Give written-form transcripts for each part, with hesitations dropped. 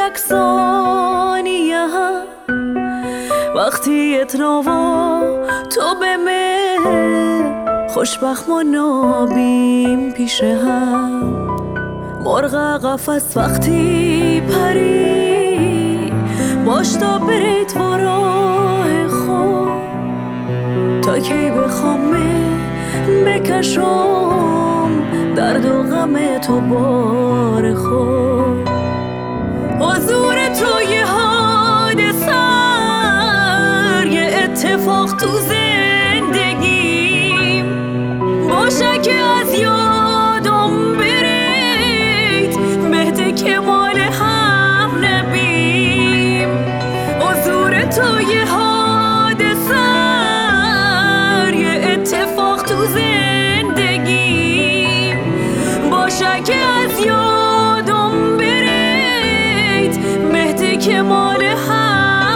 یک ثانیه وقتی اتناوا تو به من خوشبخت ما نابیم پیش هم. مرغ قفس وقتی پری باش تا برید و راه خود تا کی بخوام بکشم درد و غم تو بار خود. حضور تو یه حادثه یه اتفاق تو زندگیم باشه که از یادم برید بهته که مال هم نبیم. حضور تو یه حادثه یه اتفاق تو زندگیم باشه که از یادم برید بهته که مال هم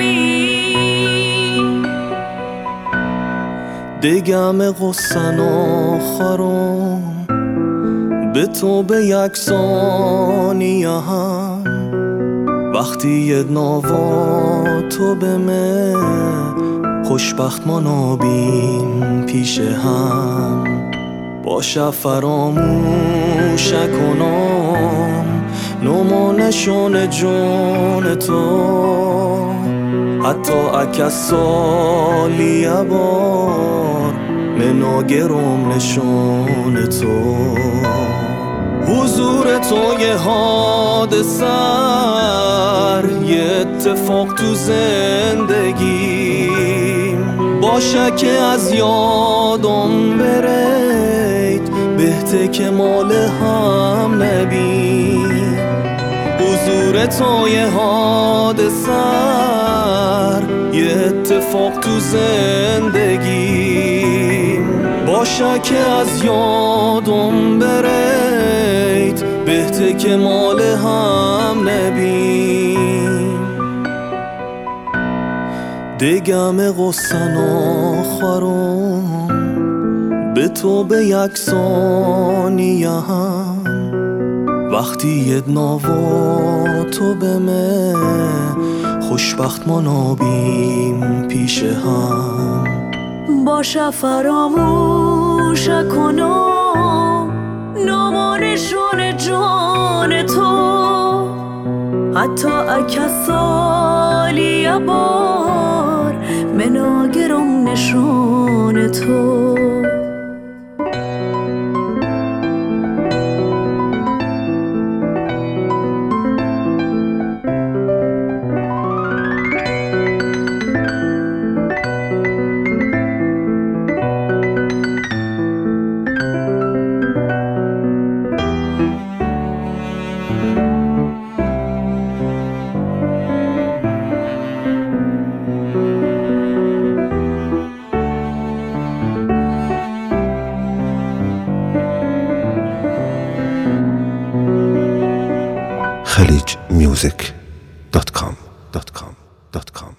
نبیم. دگم غصن آخرم به تو به یک ثانیه هم وقتی یه ناوا تو به من خوشبخت ما نابیم پیش هم. باشه فراموش کنم نمانشون جون تو حتی اکه سالی بار مناگرم نشون تو. حضور تو یه حادثه یه اتفاق تو زندگیم باشه که از یادم برید بهته که مال هم نبیم. حضور تو یه حادثه یه اتفاق تو زندگیم باشه که از یادم برید بهته که مال هم نبیم. دگم غصن آخرم به تو به یک ثانیه هم وقتی یه ناوا تو به من خوشبخت ما نابیم پیش هم. باشه فراموش کنم نمانشون جان تو حتی اکه سالی بار مناگرم نشون تو. khaleejmusic.com